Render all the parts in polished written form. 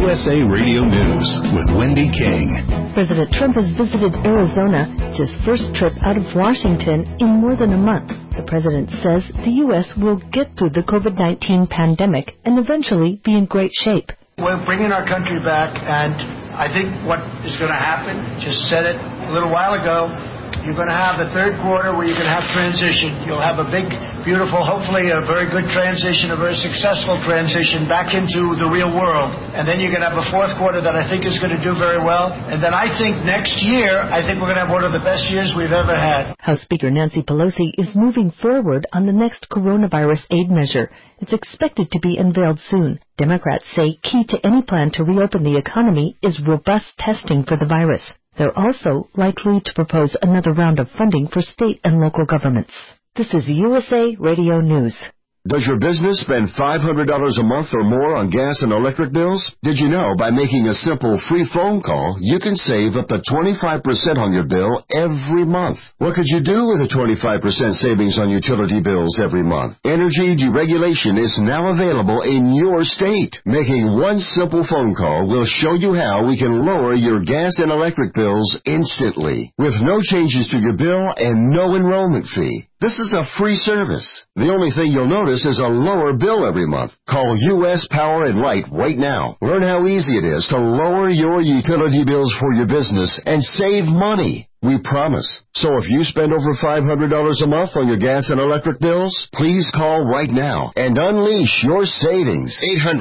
USA Radio News with Wendy King. President Trump has visited Arizona. It's his first trip out of Washington in more than a month. The president says the U.S. will get through the COVID-19 pandemic and eventually be in great shape. We're bringing our country back, and I think what is going to happen, just said it a little while ago, you're going to have the third quarter where you're going to have transition. You'll have a big, beautiful, hopefully a very good transition, a very successful transition back into the real world. And then you're going to have a fourth quarter that I think is going to do very well. And then I think next year, I think we're going to have one of the best years we've ever had. House Speaker Nancy Pelosi is moving forward on the next coronavirus aid measure. It's expected to be unveiled soon. Democrats say key to any plan to reopen the economy is robust testing for the virus. They're also likely to propose another round of funding for state and local governments. This is USA Radio News. Does your business spend $500 a month or more on gas and electric bills? Did you know by making a simple free phone call, you can save up to 25% on your bill every month? What could you do with a 25% savings on utility bills every month? Energy deregulation is now available in your state. Making one simple phone call will show you how we can lower your gas and electric bills instantly, with no changes to your bill and no enrollment fee. This is a free service. The only thing you'll notice is a lower bill every month. Call U.S. Power and Light right now. Learn how easy it is to lower your utility bills for your business and save money. We promise. So if you spend over $500 a month on your gas and electric bills, please call right now and unleash your savings.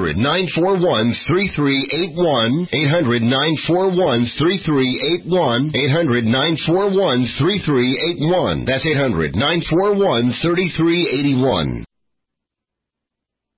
800-941-3381. 800-941-3381. 800-941-3381. That's 800-941-3381.